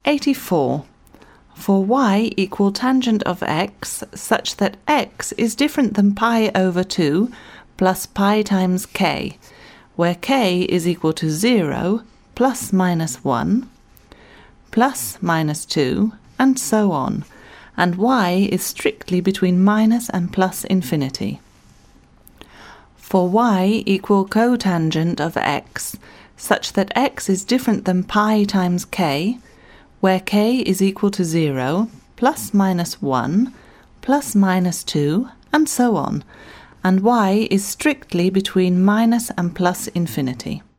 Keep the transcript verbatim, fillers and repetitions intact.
eighty-four. For y equal tangent of x such that x is different than pi over two plus pi times k, where k is equal to zero, plus minus one, plus minus two, and so on, and y is strictly between minus and plus infinity. For y equal cotangent of x such that x is different than pi times k, where k is equal to zero, plus minus one, plus minus two, and so on, and y is strictly between minus and plus infinity.